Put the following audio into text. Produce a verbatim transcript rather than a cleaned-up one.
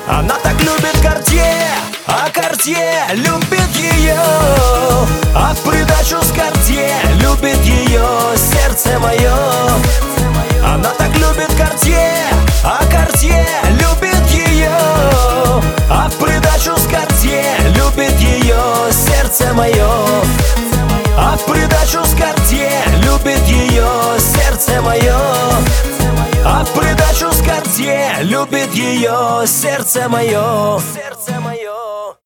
Она так любит Cartier, а Cartier любит ее. А в придачу с Cartier любит ее сердце мое. Она так любит Cartier, а Cartier любит ее. А в придачу с Cartier любит ее сердце мое. А в придачу с Cartier любит ее сердце мое. А в придачу с Cartier любит ее сердце мое. Сердце мое.